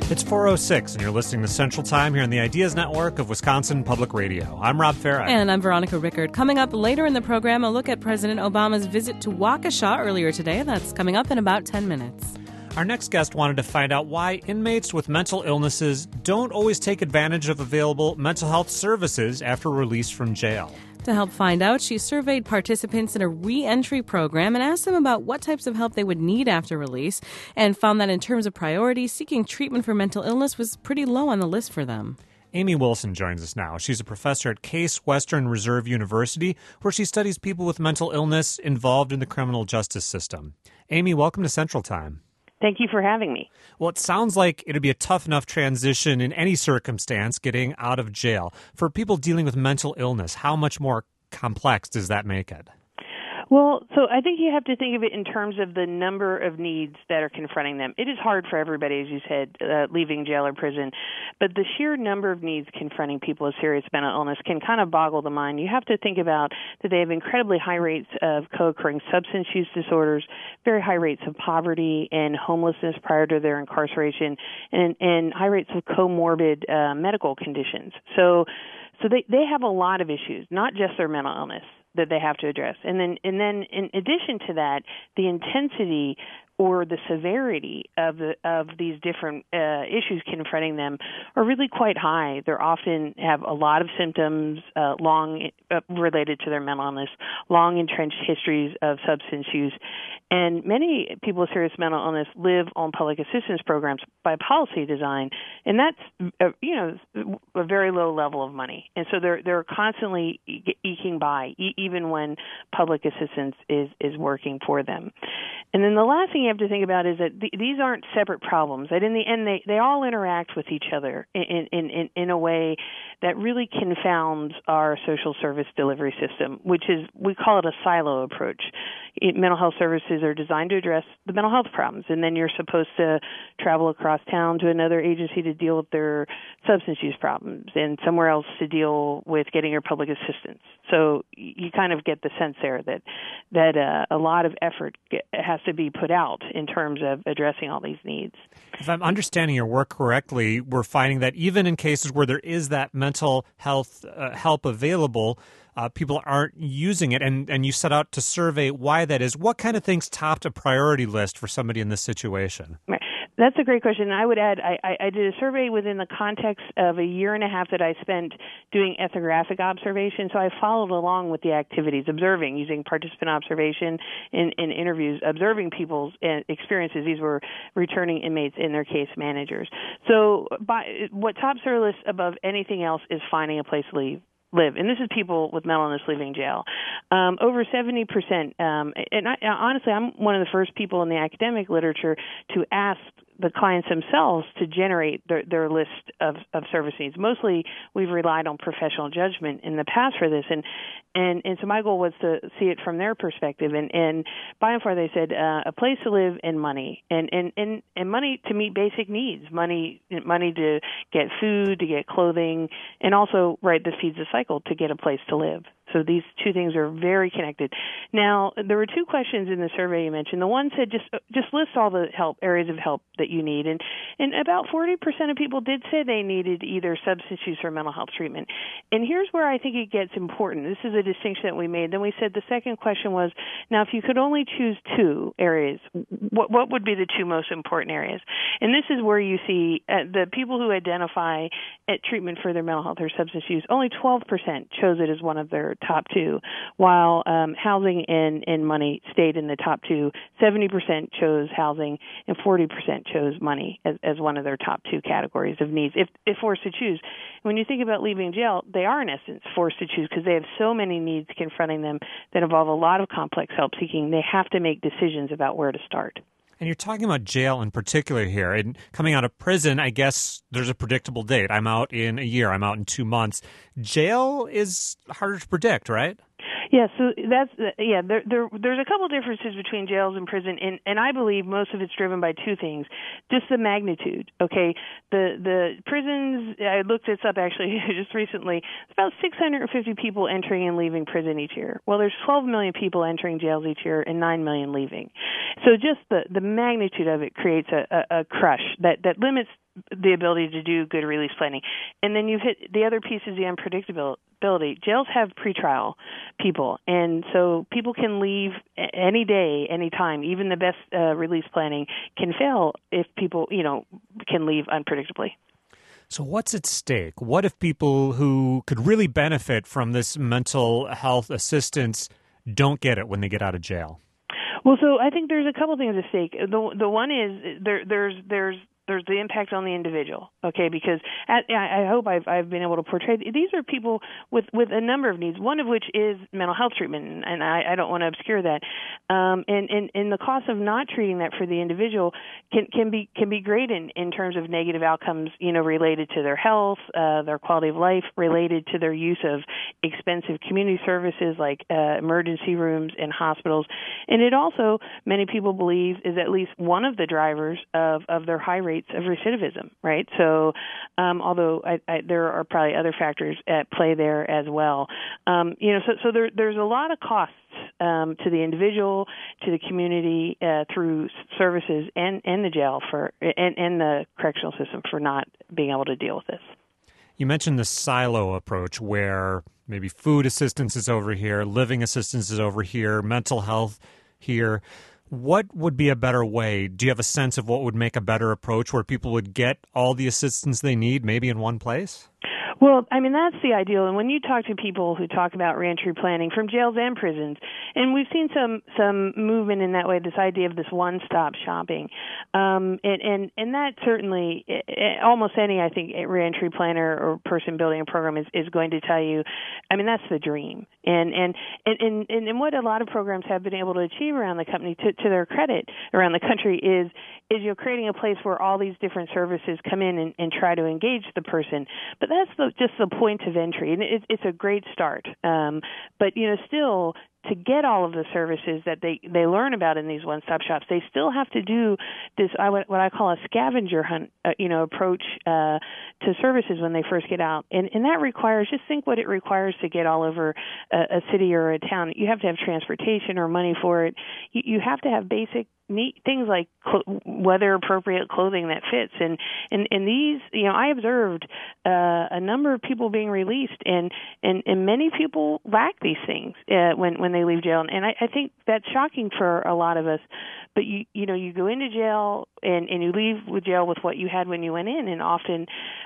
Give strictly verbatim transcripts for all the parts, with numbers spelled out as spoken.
It's four oh six, and you're listening to Central Time here on the Ideas Network of Wisconsin Public Radio. I'm Rob Farah. And I'm Veronica Rickard. Coming up later in the program, a look at President Obama's visit to Waukesha earlier today. That's coming up in about ten minutes. Our next guest wanted to find out why inmates with mental illnesses don't always take advantage of available mental health services after release from jail. To help find out, she surveyed participants in a re-entry program and asked them about what types of help they would need after release, and found that in terms of priority, seeking treatment for mental illness was pretty low on the list for them. Amy Wilson joins us now. She's a professor at Case Western Reserve University, where she studies people with mental illness involved in the criminal justice system. Amy, welcome to Central Time. Thank you for having me. Well, it sounds like it'd be a tough enough transition in any circumstance getting out of jail. For people dealing with mental illness, how much more complex does that make it? Well, so I think you have to think of it in terms of the number of needs that are confronting them. It is hard for everybody, as you said, uh, leaving jail or prison, but the sheer number of needs confronting people with serious mental illness can kind of boggle the mind. You have to think about that they have incredibly high rates of co-occurring substance use disorders, very high rates of poverty and homelessness prior to their incarceration, and, and high rates of comorbid uh, medical conditions. So, so they, they have a lot of issues, not just their mental illness that they have to address. And then and then in addition to that, the intensity or the severity of the of these different uh, issues confronting them are really quite high. They often have a lot of symptoms, uh, long uh, related to their mental illness, long entrenched histories of substance use, and many people with serious mental illness live on public assistance programs by policy design, and that's uh, you know a very low level of money, and so they're they're constantly e- eking by, e- even when public assistance is is working for them. And then the last thing you have to think about is that th- these aren't separate problems, that in the end they, they all interact with each other in, in, in, in a way that really confounds our social service delivery system, which is, we call it a silo approach. It, mental health services are designed to address the mental health problems, and then you're supposed to travel across town to another agency to deal with their substance use problems, and somewhere else to deal with getting your public assistance. So you kind of get the sense there that that uh, a lot of effort get, has to be put out in terms of addressing all these needs. If I'm understanding your work correctly, we're finding that even in cases where there is that mental health uh, help available, uh, people aren't using it, and, and you set out to survey why that is. What kind of things topped a priority list for somebody in this situation? Right. That's a great question. I would add, I, I, I did a survey within the context of a year and a half that I spent doing ethnographic observation. So I followed along with the activities, observing, using participant observation in, in interviews, observing people's experiences. These were returning inmates and their case managers. So by, what tops our list above anything else is finding a place to leave. live. And this is people with mental illness leaving jail. Um, over seventy percent, um, and I, honestly, I'm one of the first people in the academic literature to ask the clients themselves to generate their, their list of, of service needs. Mostly, we've relied on professional judgment in the past for this, and and, and so my goal was to see it from their perspective. And, and by and far, they said uh, a place to live and money, and, and, and, and money to meet basic needs, money money to get food, to get clothing, and also, right, this feeds the cycle, to get a place to live. So these two things are very connected. Now, there were two questions in the survey you mentioned. The one said just just list all the help areas of help that you need, and and about forty percent of people did say they needed either substance use or mental health treatment. And here's where I think it gets important. This is a distinction that we made. Then we said the second question was, now if you could only choose two areas, what what would be the two most important areas? And this is where you see uh, the people who identify at treatment for their mental health or substance use, only twelve percent chose it as one of their top two, while um, housing and, and money stayed in the top two. seventy percent chose housing and forty percent chose money as, as one of their top two categories of needs, if, if forced to choose. When you think about leaving jail, they are, in essence, forced to choose because they have so many needs confronting them that involve a lot of complex help seeking. They have to make decisions about where to start. And you're talking about jail in particular here. And coming out of prison, I guess there's a predictable date. I'm out in a year. I'm out in two months. Jail is harder to predict, right? Yeah, so that's yeah. There, there, there's a couple differences between jails and prison, and, and I believe most of it's driven by two things: just the magnitude. Okay, the the prisons. I looked this up actually just recently. It's about six hundred fifty people entering and leaving prison each year. Well, there's twelve million people entering jails each year and nine million leaving. So just the the magnitude of it creates a, a, a crush that that limits the ability to do good release planning. And then you've hit the other piece is the unpredictability. Jails have pretrial people, and so people can leave any day, any time. Even the best uh, release planning can fail if people, you know, can leave unpredictably. So what's at stake? What if people who could really benefit from this mental health assistance don't get it when they get out of jail? Well, so I think there's a couple things at stake. The the one is there there's there's there's the impact on the individual, okay? Because at, I hope I've I've been able to portray these are people with, with a number of needs. One of which is mental health treatment, and I, I don't want to obscure that. Um, and, and and the cost of not treating that for the individual can can be can be great in, in terms of negative outcomes, you know, related to their health, uh, their quality of life, related to their use of expensive community services like uh, emergency rooms and hospitals. And it also, many people believe, is at least one of the drivers of, of their high rate of recidivism, right? So, um, although I, I, there are probably other factors at play there as well, um, you know, so, so there, there's a lot of costs um, to the individual, to the community uh, through services and, and the jail for and, and the correctional system for not being able to deal with this. You mentioned the silo approach where maybe food assistance is over here, living assistance is over here, mental health here. What would be a better way? Do you have a sense of what would make a better approach where people would get all the assistance they need maybe in one place? Well, I mean, that's the ideal. And when you talk to people who talk about reentry planning from jails and prisons, and we've seen some, some movement in that way, this idea of this one-stop shopping. Um, and, and, and that certainly, almost any, I think, reentry planner or person building a program is, is going to tell you, I mean, that's the dream. And, and, and, and, and what a lot of programs have been able to achieve around the company, to, to their credit, around the country, is, is you're creating a place where all these different services come in and, and try to engage the person. But that's the just the point of entry, and it, it's a great start. Um, but you know, still, to get all of the services that they, they learn about in these one-stop shops, they still have to do this I, what I call a scavenger hunt, uh, you know, approach uh, to services when they first get out, and and that requires, just think what it requires to get all over a, a city or a town. You have to have transportation or money for it. You, you have to have basic neat things like cl- weather-appropriate clothing that fits, and and and these, you know, I observed uh, a number of people being released, and and and many people lack these things uh, when when they leave jail, and I, I think that's shocking for a lot of us. But you you know, you go into jail and and you leave with jail with what you had when you went in, and often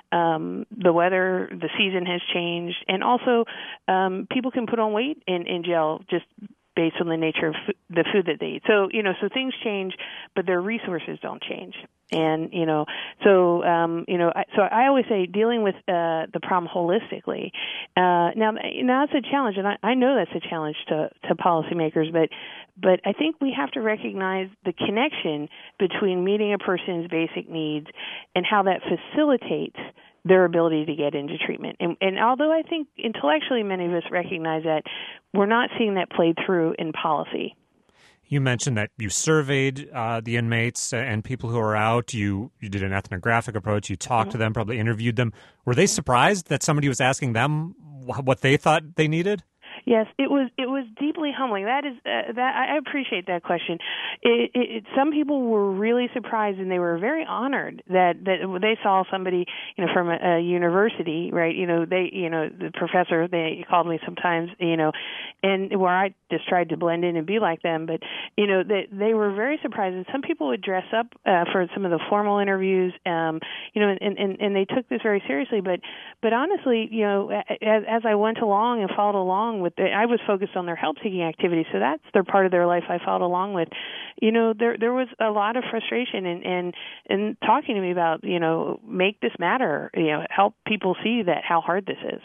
um, the weather, the season has changed, and also um, people can put on weight in in jail just based on the nature of f- the food that they eat. So, you know, so things change, but their resources don't change. And, you know, so, um, you know, I, so I always say dealing with uh, the problem holistically. Uh, now, now that's a challenge, and I, I know that's a challenge to, to policymakers, but, but I think we have to recognize the connection between meeting a person's basic needs and how that facilitates their ability to get into treatment. And, and although I think intellectually many of us recognize that, we're not seeing that played through in policy. You mentioned that you surveyed uh, the inmates and people who are out. You you did an ethnographic approach. You talked mm-hmm. to them, probably interviewed them. Were they surprised that somebody was asking them what they thought they needed? Yes, it was. It was deeply humbling. That is, uh, that I appreciate that question. It, it, it, some people were really surprised, and they were very honored that, that they saw somebody, you know, from a, a university, right? You know, they, you know, the professor. They called me sometimes, you know, and where I just tried to blend in and be like them. But you know, they they were very surprised, and some people would dress up uh, for some of the formal interviews, um, you know, and, and and they took this very seriously. But but honestly, you know, as, as I went along and followed along with the, I was focused on their help-seeking activities, so that's their part of their life I followed along with. You know, there there was a lot of frustration and and and talking to me about, you know, make this matter, you know, help people see that how hard this is.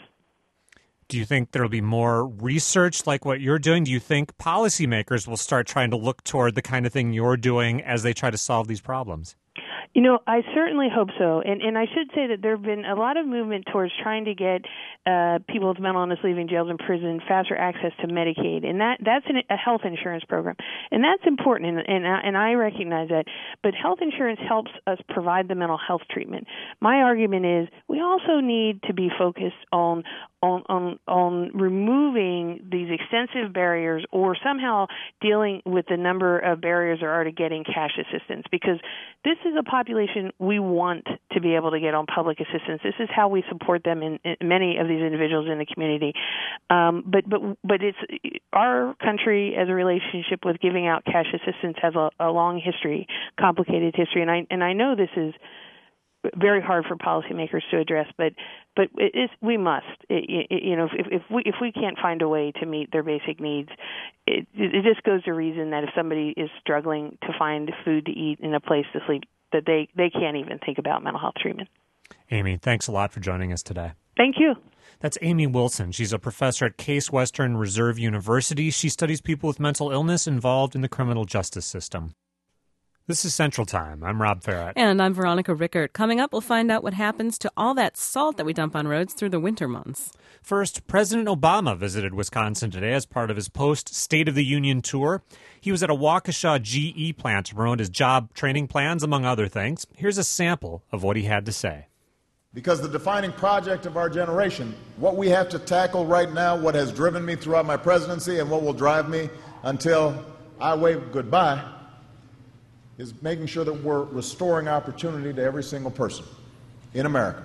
Do you think there will be more research like what you're doing? Do you think policymakers will start trying to look toward the kind of thing you're doing as they try to solve these problems? You know, I certainly hope so. And and I should say that there have been a lot of movement towards trying to get uh, people with mental illness leaving jails and prison faster access to Medicaid. And that that's an, a health insurance program. And that's important, and, and, and I recognize that. But health insurance helps us provide the mental health treatment. My argument is we also need to be focused on on on, on removing these extensive barriers, or somehow dealing with the number of barriers there are to getting cash assistance, because this is a population we want to be able to get on public assistance. This is how we support them in, in many of these individuals in the community. Um, but but but it's our country as a relationship with giving out cash assistance has a, a long history, complicated history, and I and I know this is very hard for policymakers to address, but but it is, we must. It, it, you know, if, if we if we can't find a way to meet their basic needs, it, it just goes to reason that if somebody is struggling to find food to eat and a place to sleep, that they, they can't even think about mental health treatment. Amy, thanks a lot for joining us today. Thank you. That's Amy Wilson. She's a professor at Case Western Reserve University. She studies people with mental illness involved in the criminal justice system. This is Central Time. I'm Rob Farrett. And I'm Veronica Rickert. Coming up, we'll find out what happens to all that salt that we dump on roads through the winter months. First, President Obama visited Wisconsin today as part of his post-State of the Union tour. He was at a Waukesha G E plant to promote his job training plans, among other things. Here's a sample of what he had to say. Because the defining project of our generation, what we have to tackle right now, what has driven me throughout my presidency and what will drive me until I wave goodbye, is making sure that we're restoring opportunity to every single person in America.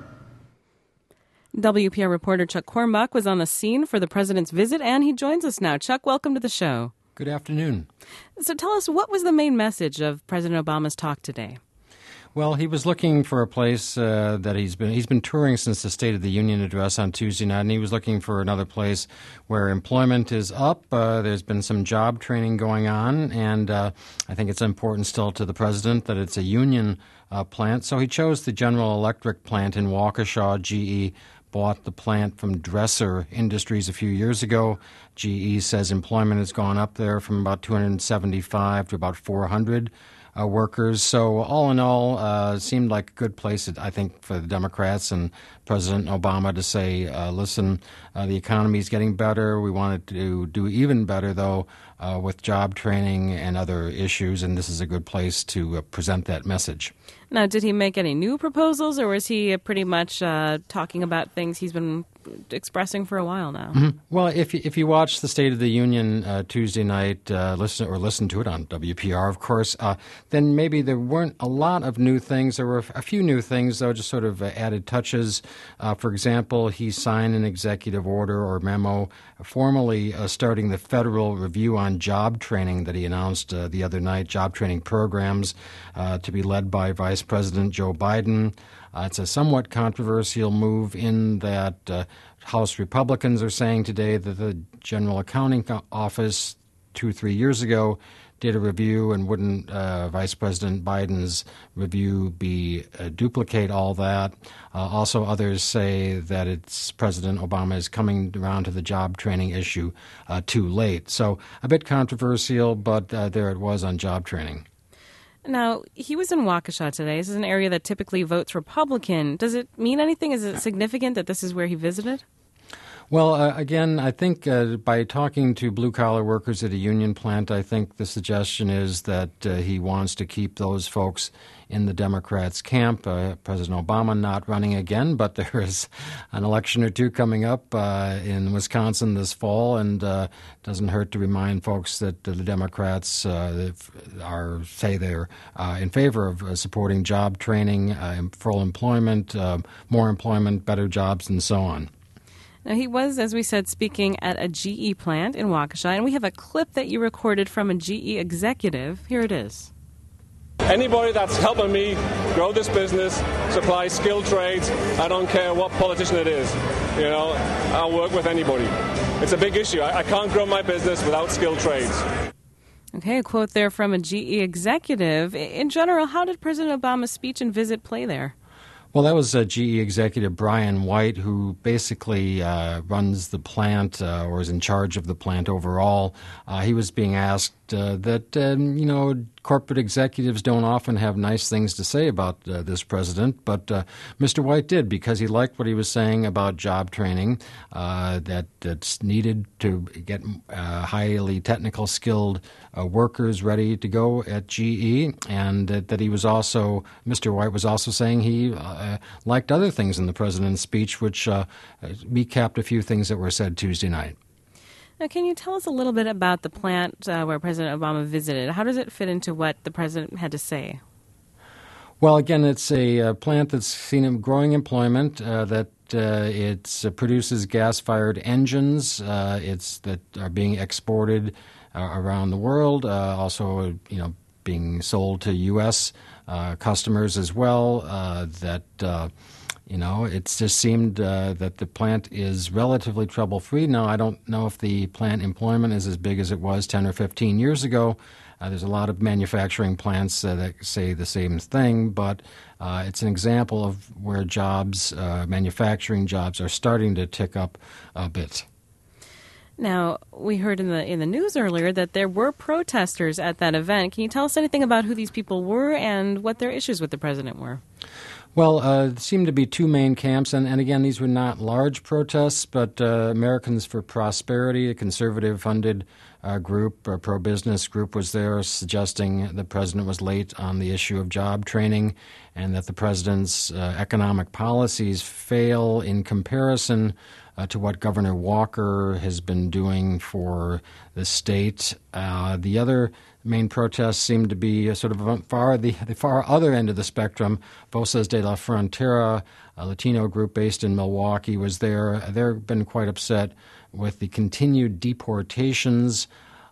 W P R reporter Chuck Kornbach was on the scene for the president's visit, and he joins us now. Chuck, welcome to the show. Good afternoon. So tell us, what was the main message of President Obama's talk today? Well, he was looking for a place uh, that he's been he's been touring since the State of the Union address on Tuesday night, and he was looking for another place where employment is up. Uh, there's been some job training going on, and uh, I think it's important still to the president that it's a union uh, plant. So he chose the General Electric plant in Waukesha. G E bought the plant from Dresser Industries a few years ago. G E says employment has gone up there from about two hundred seventy-five to about four hundred. Uh, workers. So all in all, uh, seemed like a good place, I think, for the Democrats and President Obama to say, uh, listen, uh, the economy is getting better. We wanted to do even better, though, uh, with job training and other issues, and this is a good place to uh, present that message. Now, did he make any new proposals, or was he pretty much uh, talking about things he's been expressing for a while now? Mm-hmm. Well, if you, if you watch the State of the Union uh, Tuesday night, uh, listen or listen to it on W P R, of course, uh, then maybe there weren't a lot of new things. There were a few new things, though, just sort of uh, added touches. Uh, for example, he signed an executive order or memo formally uh, starting the federal review on job training that he announced uh, the other night, job training programs uh, to be led by Vice President Joe Biden. Uh, it's a somewhat controversial move in that uh, House Republicans are saying today that the General Accounting Office two, three years ago did a review, and wouldn't uh, Vice President Biden's review be uh, duplicate all that? Uh, also, others say that it's President Obama is coming around to the job training issue uh, too late. So a bit controversial, but uh, there it was on job training. Now, he was in Waukesha today. This is an area that typically votes Republican. Does it mean anything? Is it significant that this is where he visited? Well, uh, again, I think uh, by talking to blue-collar workers at a union plant, I think the suggestion is that uh, he wants to keep those folks in the Democrats' camp. Uh, President Obama not running again, but there is an election or two coming up uh, in Wisconsin this fall, and uh, it doesn't hurt to remind folks that uh, the Democrats uh, are, say they're uh, in favor of uh, supporting job training, uh, full employment, uh, more employment, better jobs, and so on. Now, he was, as we said, speaking at a G E plant in Waukesha, and we have a clip that you recorded from a G E executive. Here it is. Anybody that's helping me grow this business, supply skilled trades, I don't care what politician it is. You know, I'll work with anybody. It's a big issue. I, I can't grow my business without skilled trades. Okay, a quote there from a G E executive. In general, how did President Obama's speech and visit play there? Well, that was uh, G E executive Brian White, who basically uh, runs the plant uh, or is in charge of the plant overall. Uh, he was being asked uh, that, um, you know, corporate executives don't often have nice things to say about uh, this president, but uh, Mister White did, because he liked what he was saying about job training, uh, that that's needed to get uh, highly technical skilled uh, workers ready to go at G E, and that, that he was also, Mister White was also saying he uh, liked other things in the president's speech, which uh, recapped a few things that were said Tuesday night. Now, can you tell us a little bit about the plant uh, where President Obama visited? How does it fit into what the president had to say? Well, again, it's a uh, plant that's seen growing employment, uh, that uh, it uh, produces gas-fired engines. Uh, it's that are being exported uh, around the world, uh, also, you know, being sold to U S uh, customers as well. Uh, that, uh, you know, it's just seemed uh, that the plant is relatively trouble-free. Now, I don't know if the plant employment is as big as it was ten or fifteen years ago. Uh, there's a lot of manufacturing plants uh, that say the same thing, but uh, it's an example of where jobs, uh, manufacturing jobs, are starting to tick up a bit. Now, we heard in the in the news earlier that there were protesters at that event. Can you tell us anything about who these people were and what their issues with the president were? Well, uh, there seemed to be two main camps, and, and again, these were not large protests, but uh, Americans for Prosperity, a conservative-funded uh, group, a pro-business group, was there suggesting the president was late on the issue of job training and that the president's uh, economic policies fail in comparison uh, to what Governor Walker has been doing for the state. Uh, the other main protests seem to be uh, sort of far the, the far other end of the spectrum. Voces de la Frontera, a Latino group based in Milwaukee, was there. They've been quite upset with the continued deportations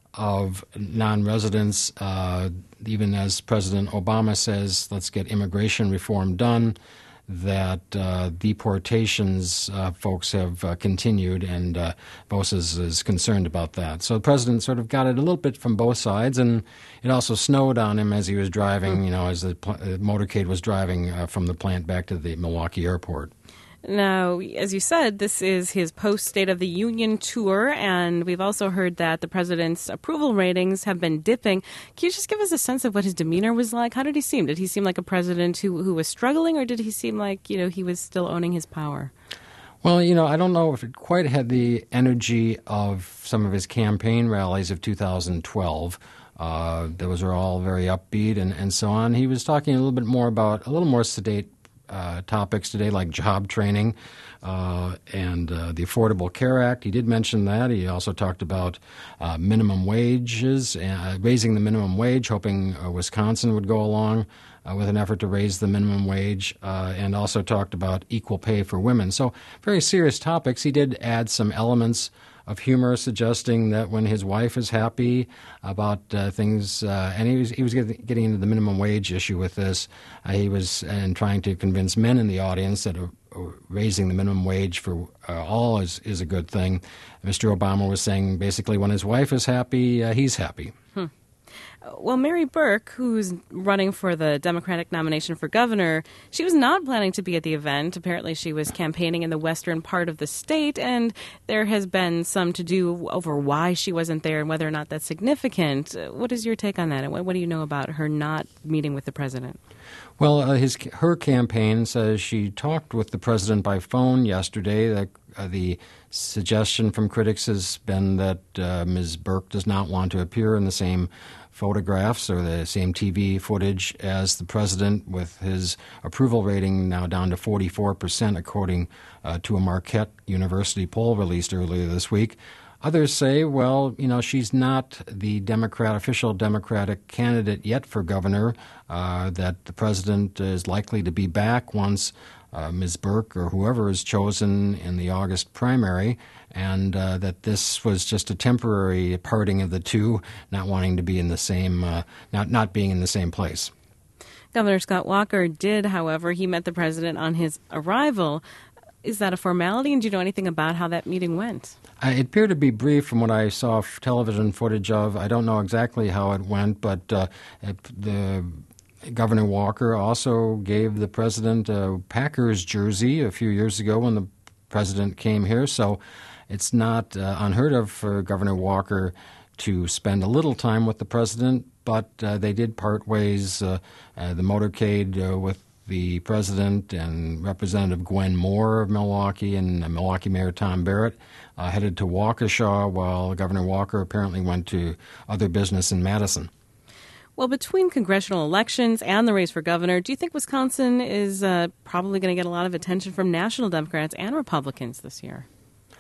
of non-residents, uh, even as President Obama says, let's get immigration reform done, that uh, deportations uh, folks have uh, continued, and uh, Voces is concerned about that. So the president sort of got it a little bit from both sides, and it also snowed on him as he was driving, you know, as the pl- uh, motorcade was driving uh, from the plant back to the Milwaukee airport. Now, as you said, this is his post-State of the Union tour, and we've also heard that the president's approval ratings have been dipping. Can you just give us a sense of what his demeanor was like? How did he seem? Did he seem like a president who, who was struggling, or did he seem like, you know, he was still owning his power? Well, you know, I don't know if it quite had the energy of some of his campaign rallies of two thousand twelve. Uh, those were all very upbeat and, and so on. He was talking a little bit more about, a little more sedate Uh, topics today, like job training uh, and uh, the Affordable Care Act. He did mention that. He also talked about uh, minimum wages, uh, raising the minimum wage, hoping uh, Wisconsin would go along uh, with an effort to raise the minimum wage, uh, and also talked about equal pay for women. So very serious topics. He did add some elements of humor, suggesting that when his wife is happy about uh, things, uh, and he was he was getting into the minimum wage issue with this. Uh, he was and trying to convince men in the audience that uh, raising the minimum wage for uh, all is is a good thing. Mister Obama was saying basically when his wife is happy, uh, he's happy. Hmm. Well, Mary Burke, who's running for the Democratic nomination for governor, she was not planning to be at the event. Apparently, she was campaigning in the western part of the state, and there has been some to-do over why she wasn't there and whether or not that's significant. What is your take on that, and what, what do you know about her not meeting with the president? Well, uh, his her campaign says she talked with the president by phone yesterday. That uh, the suggestion from critics has been that uh, Miz Burke does not want to appear in the same photographs or the same T V footage as the president, with his approval rating now down to forty-four percent, according uh, to a Marquette University poll released earlier this week. Others say, well, you know, she's not the Democrat, official Democratic candidate yet for governor, uh, that the president is likely to be back once uh, Miz Burke or whoever is chosen in the August primary, and uh, that this was just a temporary parting of the two, not wanting to be in the same, uh, not, not being in the same place. Governor Scott Walker did, however, he met the president on his arrival. Is that a formality, and do you know anything about how that meeting went? Uh, it appeared to be brief from what I saw f- television footage of. I don't know exactly how it went, but uh, it, the Governor Walker also gave the president a Packers jersey a few years ago when the president came here. So it's not uh, unheard of for Governor Walker to spend a little time with the president, but uh, they did part ways. Uh, uh, the motorcade uh, with the president and Representative Gwen Moore of Milwaukee and Milwaukee Mayor Tom Barrett uh, headed to Waukesha, while Governor Walker apparently went to other business in Madison. Well, between congressional elections and the race for governor, do you think Wisconsin is uh, probably going to get a lot of attention from national Democrats and Republicans this year?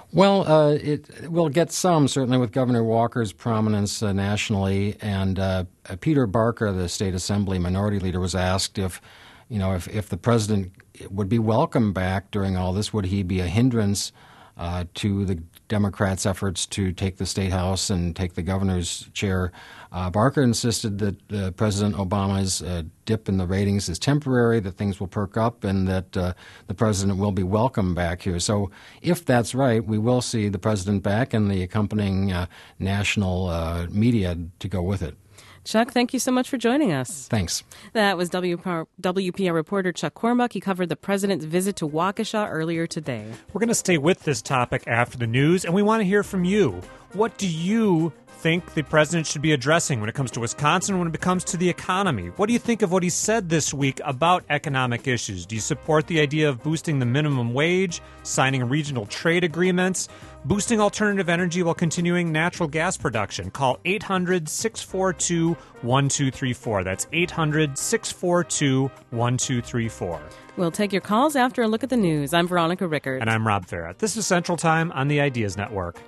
Well, uh, it will get some, certainly with Governor Walker's prominence uh, nationally. And uh, Peter Barker, the state assembly minority leader, was asked if, you know, if, if the president would be welcome back during all this, would he be a hindrance uh, to the Democrats' efforts to take the state house and take the governor's chair? Uh, Barker insisted that uh, President Obama's uh, dip in the ratings is temporary, that things will perk up, and that uh, the president will be welcome back here. So if that's right, we will see the president back and the accompanying uh, national uh, media to go with it. Chuck, thank you so much for joining us. Thanks. That was W P R reporter Chuck Cornbuck. He covered the president's visit to Waukesha earlier today. We're going to stay with this topic after the news, and we want to hear from you. What do you think the president should be addressing when it comes to Wisconsin, when it comes to the economy? What do you think of what he said this week about economic issues? Do you support the idea of boosting the minimum wage, signing regional trade agreements, boosting alternative energy while continuing natural gas production? Call eight hundred, six four two, one two three four. That's eight hundred, six four two, one two three four. We'll take your calls after a look at the news. I'm Veronica Rickert. And I'm Rob Farrett. This is Central Time on the Ideas Network.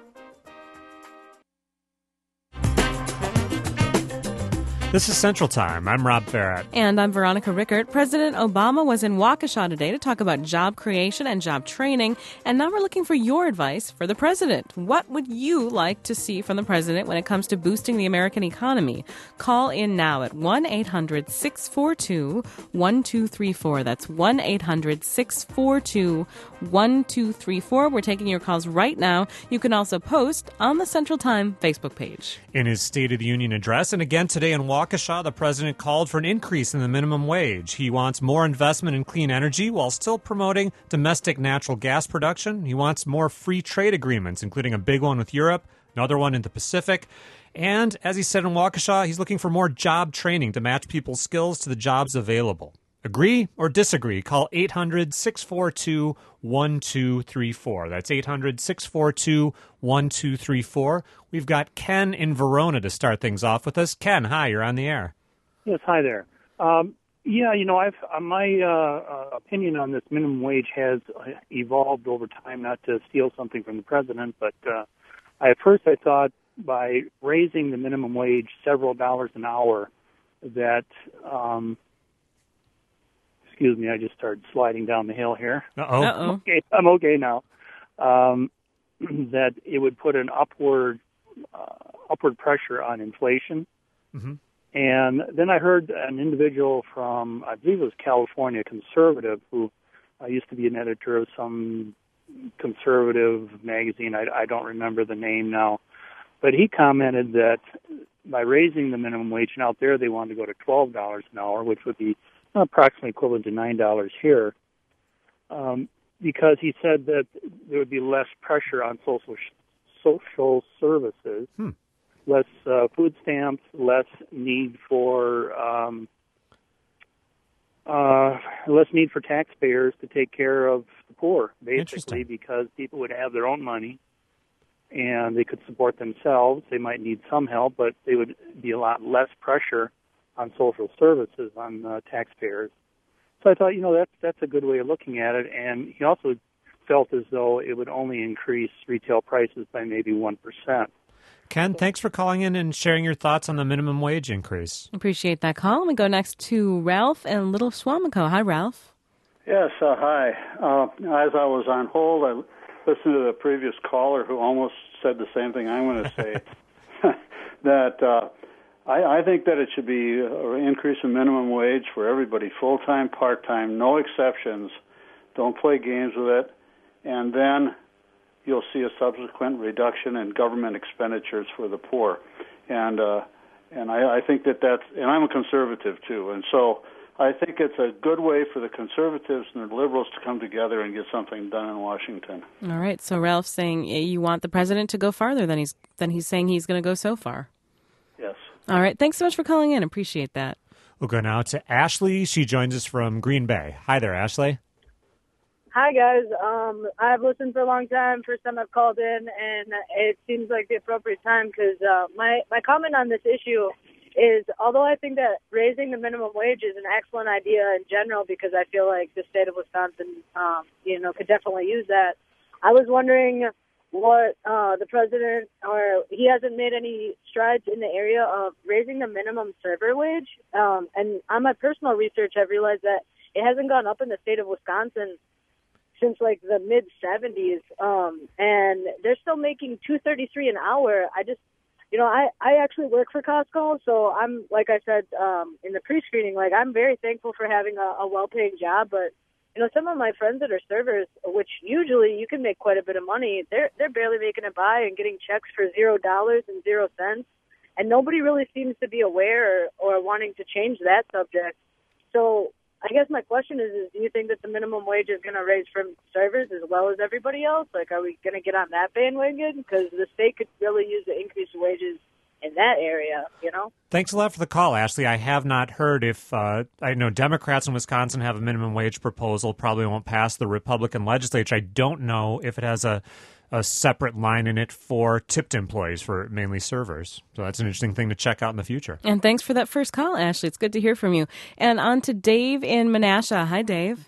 This is Central Time. I'm Rob Farrett. And I'm Veronica Rickert. President Obama was in Waukesha today to talk about job creation and job training. And now we're looking for your advice for the president. What would you like to see from the president when it comes to boosting the American economy? Call in now at one eight hundred, six four two, one two three four. That's one eight hundred, six four two, one two three four. We're taking your calls right now. You can also post on the Central Time Facebook page. In his State of the Union address, and again today in Waukesha, the president called for an increase in the minimum wage. He wants more investment in clean energy while still promoting domestic natural gas production. He wants more free trade agreements, including a big one with Europe, another one in the Pacific. And as he said in Waukesha, he's looking for more job training to match people's skills to the jobs available. Agree or disagree? Call eight hundred, six four two, one two three four. That's eight hundred, six four two, one two three four. We've got Ken in Verona to start things off with us. Ken, hi, you're on the air. Yes, hi there. Um, yeah, you know, I've uh, my uh, uh, opinion on this minimum wage has evolved over time, not to steal something from the president, but uh, I, at first I thought by raising the minimum wage several dollars an hour that... Um, Excuse me, I just started sliding down the hill here. Uh-oh. Uh-oh. Okay, I'm okay now. Um, that it would put an upward uh, upward pressure on inflation. Mm-hmm. And then I heard an individual from, I believe it was California, conservative, who uh, used to be an editor of some conservative magazine. I, I don't remember the name now. But he commented that by raising the minimum wage, and out there they wanted to go to twelve dollars an hour, which would be approximately equivalent to nine dollars here, um, because he said that there would be less pressure on social social services, hmm. less uh, food stamps, less need for um, uh, less need for taxpayers to take care of the poor, basically, because people would have their own money and they could support themselves. They might need some help, but they would be a lot less pressure on social services, on uh, taxpayers. So I thought, you know, that's that's a good way of looking at it. And he also felt as though it would only increase retail prices by maybe one percent. Ken, thanks for calling in and sharing your thoughts on the minimum wage increase. Appreciate that call. We go next to Ralph in Little Swamico. Hi, Ralph. Yes, uh, hi. Uh, as I was on hold, I listened to the previous caller who almost said the same thing I'm going to say, that uh, I, I think that it should be an increase in minimum wage for everybody, full-time, part-time, no exceptions. Don't play games with it. And then you'll see a subsequent reduction in government expenditures for the poor. And uh, and I, I think that that's, and I'm a conservative too, and so I think it's a good way for the conservatives and the liberals to come together and get something done in Washington. All right, so Ralph's saying you want the president to go farther than he's than he's saying he's going to go so far. Yes. All right, thanks so much for calling in. Appreciate that. We'll go now to Ashley. She joins us from Green Bay. Hi there, Ashley. Hi, guys. Um, I've listened for a long time. First time I've called in, and it seems like the appropriate time because uh, my, my comment on this issue is, although I think that raising the minimum wage is an excellent idea in general because I feel like the state of Wisconsin, um, you know, could definitely use that, I was wondering what uh, the president, or he hasn't made any strides in the area of raising the minimum server wage. Um, and on my personal research, I've realized that it hasn't gone up in the state of Wisconsin since like the mid seventies. Um, and they're still making two thirty-three an hour. I just, you know, I, I actually work for Costco. So I'm, like I said, um, in the pre-screening, like I'm very thankful for having a, a well-paying job, but you know, some of my friends that are servers, which usually you can make quite a bit of money, they're they're barely making it by and getting checks for zero dollars and zero cents, and nobody really seems to be aware or, or wanting to change that subject. So I guess my question is: is do you think that the minimum wage is going to raise for servers as well as everybody else? Like, are we going to get on that bandwagon? Because the state could really use the increased wages in that area, you know? Thanks a lot for the call, Ashley. I have not heard if, uh, I know Democrats in Wisconsin have a minimum wage proposal, probably won't pass the Republican legislature. I don't know if it has a, a separate line in it for tipped employees, for mainly servers. So that's an interesting thing to check out in the future. And thanks for that first call, Ashley. It's good to hear from you. And on to Dave in Menasha. Hi, Dave.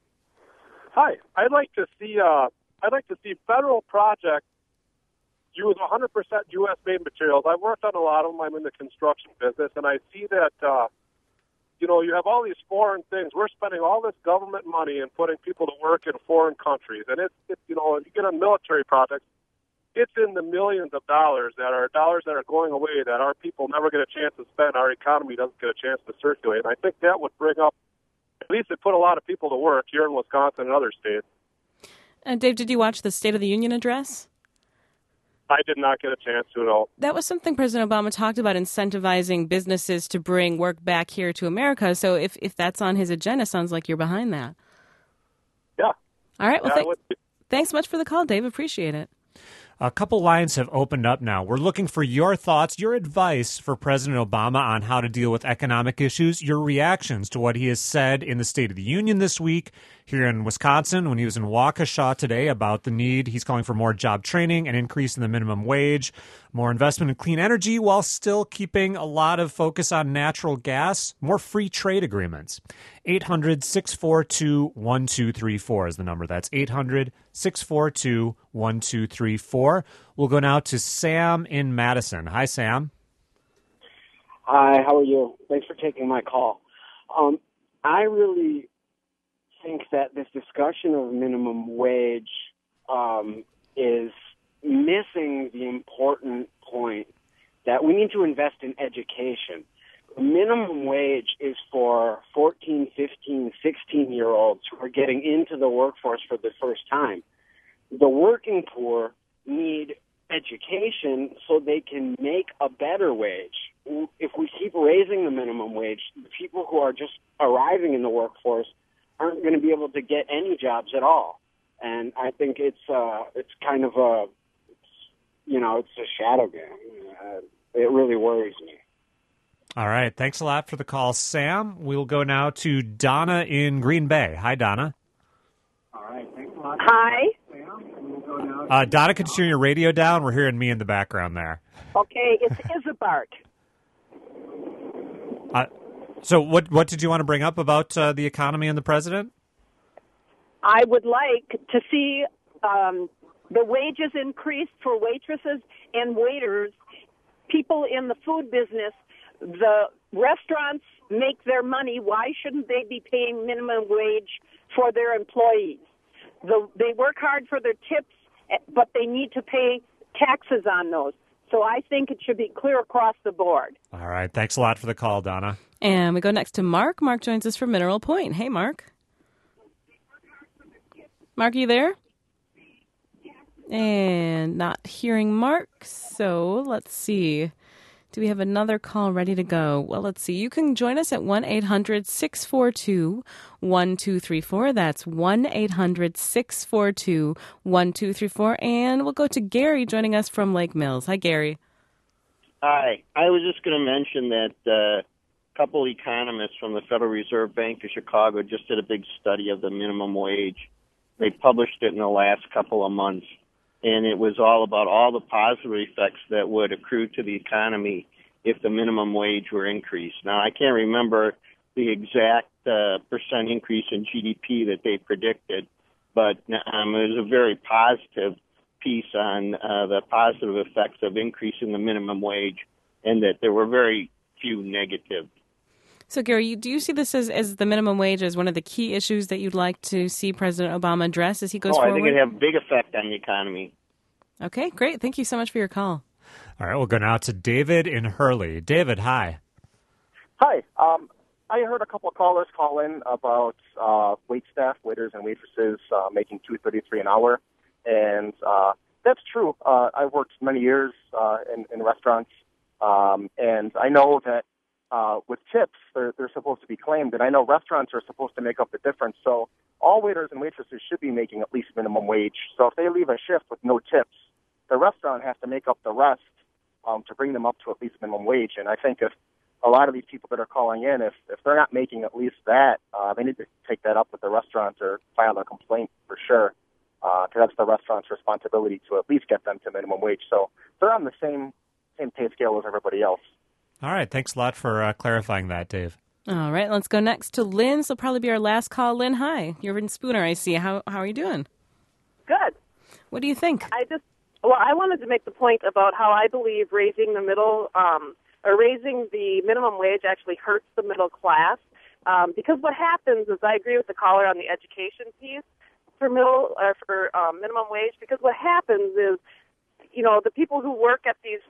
Hi. I'd like to see, uh, I'd like to see federal projects use one hundred percent U S made materials. I've worked on a lot of them. I'm in the construction business, and I see that, uh, you know, you have all these foreign things. We're spending all this government money and putting people to work in foreign countries. And it's, it, you know, if you get on military projects, it's in the millions of dollars that are dollars that are going away that our people never get a chance to spend. Our economy doesn't get a chance to circulate. And I think that would bring up, at least it put a lot of people to work here in Wisconsin and other states. And Dave, did you watch the State of the Union address? I did not get a chance to at all. That was something President Obama talked about, incentivizing businesses to bring work back here to America. So if, if that's on his agenda, sounds like you're behind that. Yeah. All right. Well, yeah, th- thanks much for the call, Dave. Appreciate it. A couple lines have opened up now. We're looking for your thoughts, your advice for President Obama on how to deal with economic issues, your reactions to what he has said in the State of the Union this week, here in Wisconsin, when he was in Waukesha today, about the need. He's calling for more job training, an increase in the minimum wage, more investment in clean energy, while still keeping a lot of focus on natural gas, more free trade agreements. eight hundred, six four two, one two three four is the number. That's eight hundred, six four two, one two three four. We'll go now to Sam in Madison. Hi, Sam. Hi, how are you? Thanks for taking my call. Um, I really think that this discussion of minimum wage um, is missing the important point that we need to invest in education. Minimum wage is for fourteen, fifteen, sixteen-year-olds who are getting into the workforce for the first time. The working poor need education so they can make a better wage. If we keep raising the minimum wage, the people who are just arriving in the workforce aren't going to be able to get any jobs at all. And I think it's uh, it's kind of a, it's, you know, it's a shadow game. Uh, it really worries me. All right. Thanks a lot for the call, Sam. We'll go now to Donna in Green Bay. Hi, Donna. All right. Thanks a lot. Hi. Uh, Donna, could you turn your radio down? We're hearing me in the background there. Okay, it's Isabart. Uh, so what what did you want to bring up about uh, the economy and the president? I would like to see um, the wages increased for waitresses and waiters, people in the food business. The restaurants make their money. Why shouldn't they be paying minimum wage for their employees? The, they work hard for their tips, but they need to pay taxes on those. So I think it should be clear across the board. All right. Thanks a lot for the call, Donna. And we go next to Mark. Mark joins us from Mineral Point. Hey, Mark. Mark, are you there? And not hearing Mark. So let's see. Do we have another call ready to go? Well, let's see. You can join us at one eight hundred, six four two, one two three four. That's one eight hundred, six four two, one two three four. And we'll go to Gary joining us from Lake Mills. Hi, Gary. Hi. I was just going to mention that uh, a couple economists from the Federal Reserve Bank of Chicago just did a big study of the minimum wage. They published it in the last couple of months. And it was all about all the positive effects that would accrue to the economy if the minimum wage were increased. Now, I can't remember the exact uh, percent increase in G D P that they predicted, but um, it was a very positive piece on uh, the positive effects of increasing the minimum wage, and that there were very few negatives. So, Gary, you, do you see this as, as the minimum wage as one of the key issues that you'd like to see President Obama address as he goes oh, forward? I think it'd have a big effect on the economy. Okay, great. Thank you so much for your call. All right, we'll go now to David in Hurley. David, hi. Hi. Um, I heard a couple of callers call in about uh, wait staff, waiters and waitresses uh, making two thirty-three an hour, and uh, that's true. Uh, I worked many years uh, in, in restaurants, um, and I know that uh, with tips, they're, they're supposed to be claimed, and I know restaurants are supposed to make up the difference. So all waiters and waitresses should be making at least minimum wage. So if they leave a shift with no tips, the restaurant has to make up the rest um, to bring them up to at least minimum wage. And I think if a lot of these people that are calling in, if, if they're not making at least that, uh, they need to take that up with the restaurant or file a complaint for sure, because uh, that's the restaurant's responsibility to at least get them to minimum wage. So they're on the same same pay scale as everybody else. All right. Thanks a lot for uh, clarifying that, Dave. All right. Let's go next to Lynn. This will probably be our last call. Lynn, hi. You're in Spooner, I see. How, how are you doing? Good. What do you think? I just, well, I wanted to make the point about how I believe raising the middle, um, or raising the minimum wage actually hurts the middle class. Um, because what happens is, I agree with the caller on the education piece for middle, or for um, minimum wage, because what happens is, you know, the people who work at these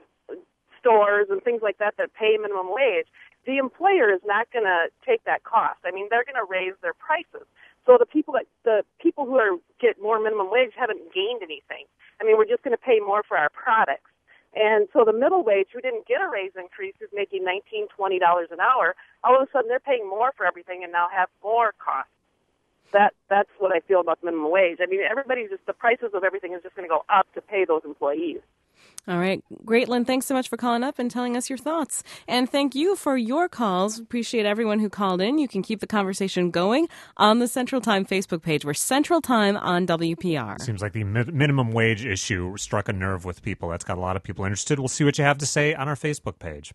stores and things like that that pay minimum wage, the employer is not going to take that cost. I mean, they're going to raise their prices. So the people that the people who are get more minimum wage haven't gained anything. I mean, we're just going to pay more for our products. And so the middle wage, who didn't get a raise increase, who's making nineteen dollars, twenty dollars an hour, all of a sudden they're paying more for everything and now have more costs. That that's what I feel about minimum wage. I mean, everybody's just, the prices of everything is just going to go up to pay those employees. All right. Great, Lynn. Thanks so much for calling up and telling us your thoughts. And thank you for your calls. Appreciate everyone who called in. You can keep the conversation going on the Central Time Facebook page. We're Central Time on W P R. Seems like the mi- minimum wage issue struck a nerve with people. That's got a lot of people interested. We'll see what you have to say on our Facebook page.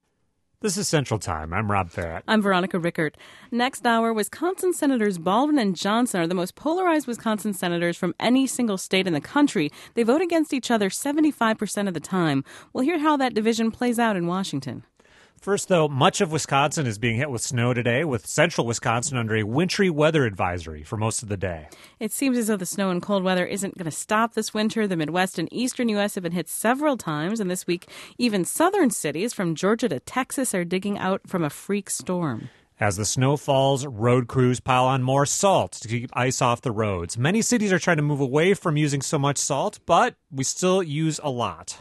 This is Central Time. I'm Rob Farrett. I'm Veronica Rickert. Next hour, Wisconsin Senators Baldwin and Johnson are the most polarized Wisconsin senators from any single state in the country. They vote against each other seventy-five percent of the time. We'll hear how that division plays out in Washington. First, though, much of Wisconsin is being hit with snow today, with central Wisconsin under a wintry weather advisory for most of the day. It seems as though the snow and cold weather isn't going to stop this winter. The Midwest and eastern U S have been hit several times, and this week, even southern cities from Georgia to Texas are digging out from a freak storm. As the snow falls, road crews pile on more salt to keep ice off the roads. Many cities are trying to move away from using so much salt, but we still use a lot.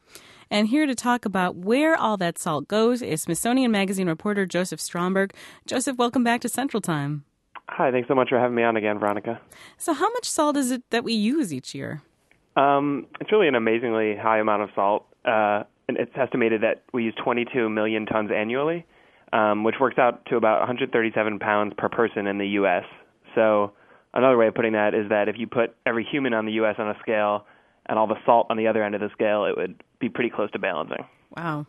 And here to talk about where all that salt goes is Smithsonian Magazine reporter Joseph Stromberg. Joseph, welcome back to Central Time. Hi, thanks so much for having me on again, Veronica. So how much salt is it that we use each year? Um, it's really an amazingly high amount of salt. Uh, and it's estimated that we use twenty-two million tons annually, um, which works out to about one hundred thirty-seven pounds per person in the U S. So another way of putting that is that if you put every human on the U S on a scale and all the salt on the other end of the scale, it would be pretty close to balancing. Wow.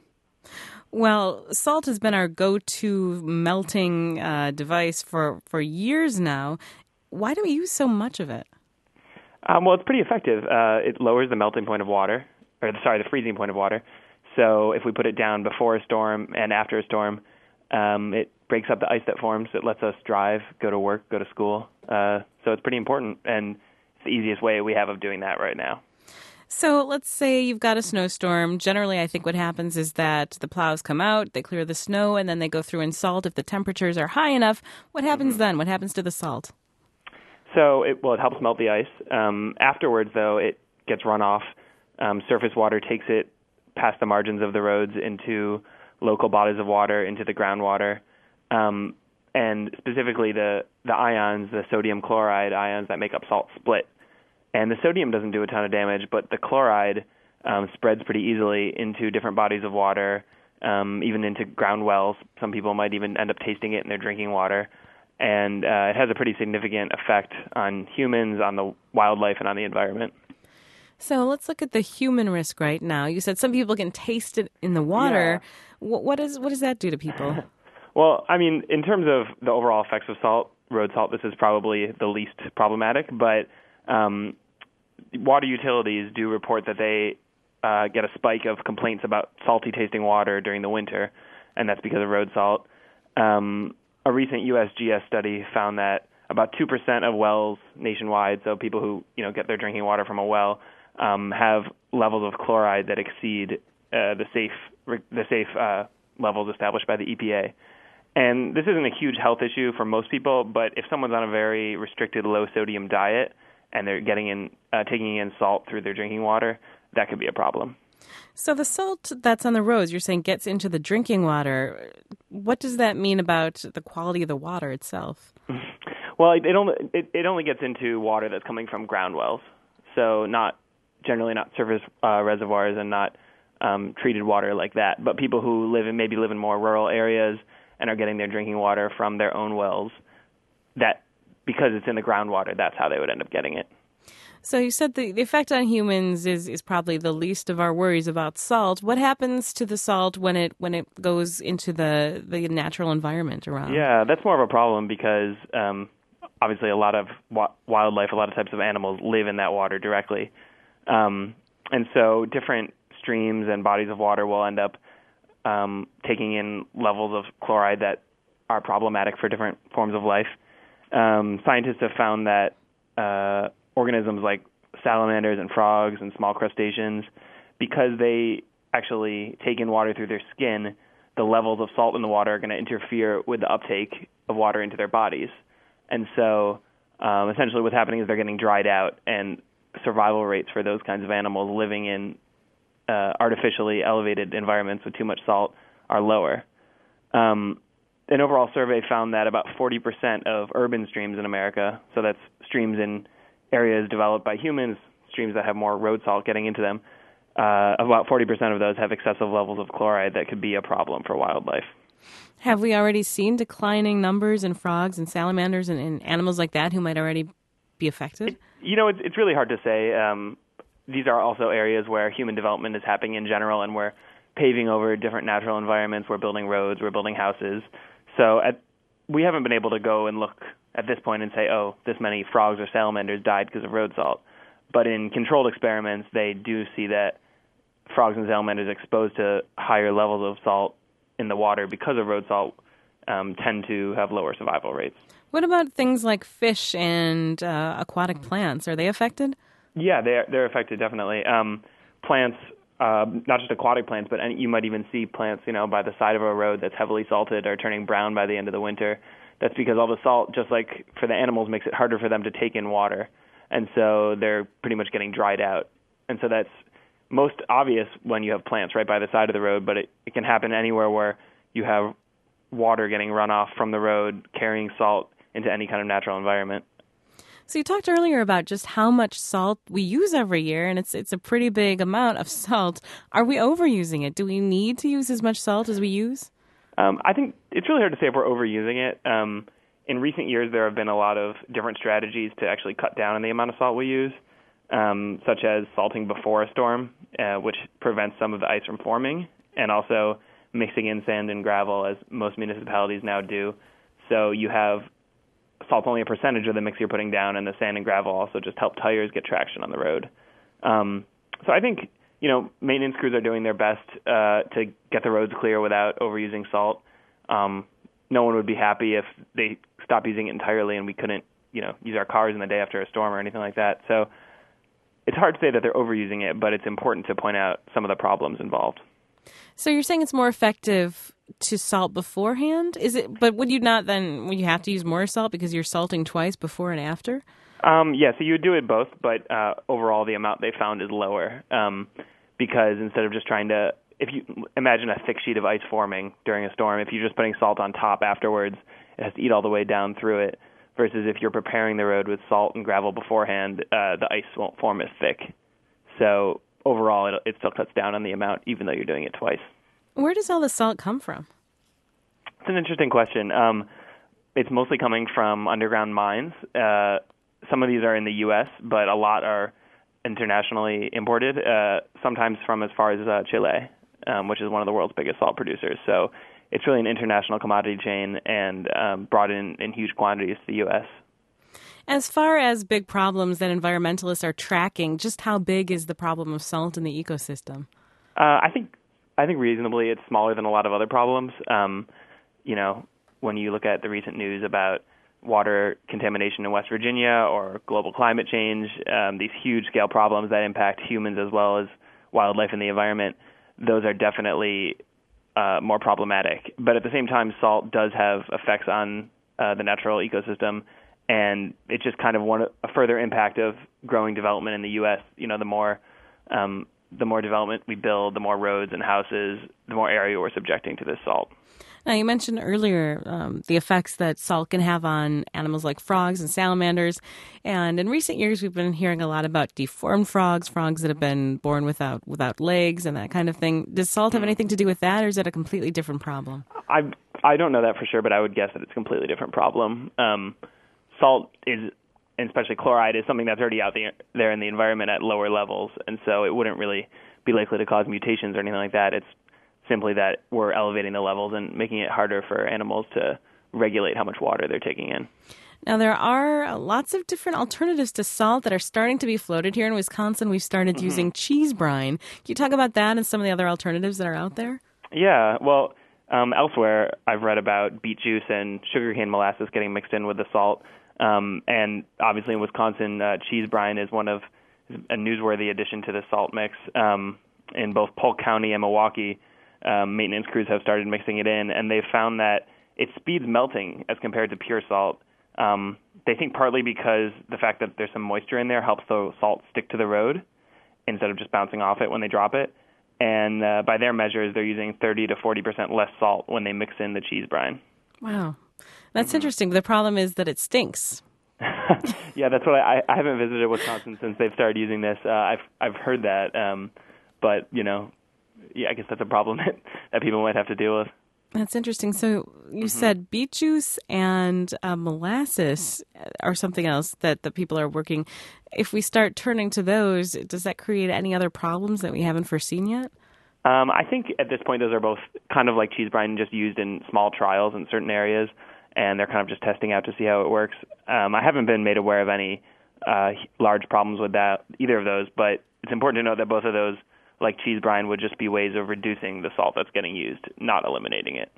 Well, salt has been our go-to melting uh, device for, for years now. Why do we use so much of it? Um, well, it's pretty effective. Uh, it lowers the melting point of water, or sorry, the freezing point of water. So if we put it down before a storm and after a storm, um, it breaks up the ice that forms. It lets us drive, go to work, go to school. Uh, so it's pretty important, and it's the easiest way we have of doing that right now. So let's say you've got a snowstorm. Generally, I think what happens is that the plows come out, they clear the snow, and then they go through and salt if the temperatures are high enough. What happens mm-hmm. then? What happens to the salt? So, it, well, it helps melt the ice. Um, afterwards, though, it gets run off. Um, surface water takes it past the margins of the roads into local bodies of water, into the groundwater. Um, and specifically, the, the ions, the sodium chloride ions that make up salt, split. And the sodium doesn't do a ton of damage, but the chloride um, spreads pretty easily into different bodies of water, um, even into ground wells. Some people might even end up tasting it in their drinking water. And uh, it has a pretty significant effect on humans, on the wildlife, and on the environment. So let's look at the human risk right now. You said some people can taste it in the water. Yeah. What, what, is, what does that do to people? Well, I mean, in terms of the overall effects of salt, road salt, this is probably the least problematic, but Um, water utilities do report that they uh, get a spike of complaints about salty tasting water during the winter, and that's because of road salt. Um, a recent U S G S study found that about two percent of wells nationwide, so people who you know get their drinking water from a well, um, have levels of chloride that exceed uh, the safe the safe uh, levels established by the E P A. And this isn't a huge health issue for most people, but if someone's on a very restricted low-sodium diet and they're getting in, uh, taking in salt through their drinking water, that could be a problem. So the salt that's on the roads, you're saying, gets into the drinking water. What does that mean about the quality of the water itself? Well, it, it only it, it only gets into water that's coming from ground wells, so not generally not surface uh, reservoirs and not um, treated water like that. But people who live in maybe live in more rural areas and are getting their drinking water from their own wells, that because it's in the groundwater, that's how they would end up getting it. So you said the, the effect on humans is, is probably the least of our worries about salt. What happens to the salt when it when it goes into the, the natural environment around? Yeah, that's more of a problem because um, obviously a lot of wa- wildlife, a lot of types of animals live in that water directly. Um, and so different streams and bodies of water will end up um, taking in levels of chloride that are problematic for different forms of life. Um, scientists have found that uh, organisms like salamanders and frogs and small crustaceans, because they actually take in water through their skin, the levels of salt in the water are going to interfere with the uptake of water into their bodies. And so um, essentially what's happening is they're getting dried out, and survival rates for those kinds of animals living in uh, artificially elevated environments with too much salt are lower. Um, an overall survey found that about forty percent of urban streams in America, so that's streams in areas developed by humans, streams that have more road salt getting into them, uh, about forty percent of those have excessive levels of chloride that could be a problem for wildlife. Have we already seen declining numbers in frogs and salamanders and, and animals like that who might already be affected? It, you know, it's, it's really hard to say. Um, these are also areas where human development is happening in general, and we're paving over different natural environments. We're building roads, we're building houses. So at, we haven't been able to go and look at this point and say, oh, this many frogs or salamanders died because of road salt. But in controlled experiments, they do see that frogs and salamanders exposed to higher levels of salt in the water because of road salt um, tend to have lower survival rates. What about things like fish and uh, aquatic plants? Are they affected? Yeah, they're, they're affected, definitely. Um, plants, uh, not just aquatic plants, but any, you might even see plants, you know, by the side of a road that's heavily salted are turning brown by the end of the winter. That's because all the salt, just like for the animals, makes it harder for them to take in water. And so they're pretty much getting dried out. And so that's most obvious when you have plants right by the side of the road, but it, it can happen anywhere where you have water getting run off from the road, carrying salt into any kind of natural environment. So you talked earlier about just how much salt we use every year, and it's it's a pretty big amount of salt. Are we overusing it? Do we need to use as much salt as we use? Um, I think it's really hard to say if we're overusing it. Um, in recent years, there have been a lot of different strategies to actually cut down on the amount of salt we use, um, such as salting before a storm, uh, which prevents some of the ice from forming, and also mixing in sand and gravel, as most municipalities now do. So you have salt only a percentage of the mix you're putting down, and the sand and gravel also just help tires get traction on the road. Um, so I think, you know, maintenance crews are doing their best uh, to get the roads clear without overusing salt. Um, no one would be happy if they stopped using it entirely and we couldn't, you know, use our cars in the day after a storm or anything like that. So it's hard to say that they're overusing it, but it's important to point out some of the problems involved. So you're saying it's more effective to salt beforehand? Is it? But would you not then, would you have to use more salt because you're salting twice before and after? Um, yeah, so you would do it both, but uh, overall the amount they found is lower um, because instead of just trying to, if you imagine a thick sheet of ice forming during a storm, if you're just putting salt on top afterwards, it has to eat all the way down through it, versus if you're preparing the road with salt and gravel beforehand, uh, the ice won't form as thick. So overall, it, it still cuts down on the amount, even though you're doing it twice. Where does all the salt come from? It's an interesting question. Um, it's mostly coming from underground mines. Uh, some of these are in the U S, but a lot are internationally imported, uh, sometimes from as far as uh, Chile, um, which is one of the world's biggest salt producers. So it's really an international commodity chain and um, brought in in huge quantities to the U S. As far as big problems that environmentalists are tracking, just how big is the problem of salt in the ecosystem? Uh, I think I think reasonably it's smaller than a lot of other problems. Um, you know, when you look at the recent news about water contamination in West Virginia or global climate change, um, these huge scale problems that impact humans as well as wildlife and the environment, those are definitely uh, more problematic. But at the same time, salt does have effects on uh, the natural ecosystem, and it's just kind of one a further impact of growing development in the U S. You know, the more um, the more development we build, the more roads and houses, the more area we're subjecting to this salt. Now, you mentioned earlier um, the effects that salt can have on animals like frogs and salamanders. And in recent years, we've been hearing a lot about deformed frogs, frogs that have been born without without legs and that kind of thing. Does salt have anything to do with that, or is it a completely different problem? I I don't know that for sure, but I would guess that it's a completely different problem. Um, salt is, and especially chloride, is something that's already out there, there in the environment at lower levels, and so it wouldn't really be likely to cause mutations or anything like that. It's simply that we're elevating the levels and making it harder for animals to regulate how much water they're taking in. Now, there are lots of different alternatives to salt that are starting to be floated here in Wisconsin. We've started mm-hmm. using cheese brine. Can you talk about that and some of the other alternatives that are out there? Yeah, well, um, elsewhere I've read about beet juice and sugarcane molasses getting mixed in with the salt. Um, and obviously in Wisconsin, uh, cheese brine is one of a newsworthy addition to the salt mix. Um, in both Polk County and Milwaukee, Um, maintenance crews have started mixing it in, and they've found that it speeds melting as compared to pure salt. Um, they think partly because the fact that there's some moisture in there helps the salt stick to the road instead of just bouncing off it when they drop it. And uh, by their measures, they're using thirty to forty percent less salt when they mix in the cheese brine. Wow. That's mm-hmm. interesting. The problem is that it stinks. Yeah, that's what I, I haven't visited Wisconsin since they've started using this. Uh, I've I've heard that, um, but, you know, yeah, I guess that's a problem that, that people might have to deal with. That's interesting. So you mm-hmm. said beet juice and uh, molasses are something else that the people are working. If we start turning to those, does that create any other problems that we haven't foreseen yet? Um, I think at this point those are both kind of like cheese brine, just used in small trials in certain areas, and they're kind of just testing out to see how it works. Um, I haven't been made aware of any uh, large problems with that, either of those, but it's important to note that both of those, like cheese brine, would just be ways of reducing the salt that's getting used, not eliminating it.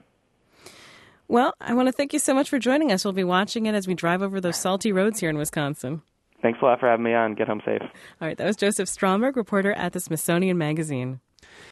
Well, I want to thank you so much for joining us. We'll be watching it as we drive over those salty roads here in Wisconsin. Thanks a lot for having me on. Get home safe. All right, that was Joseph Stromberg, reporter at the Smithsonian Magazine.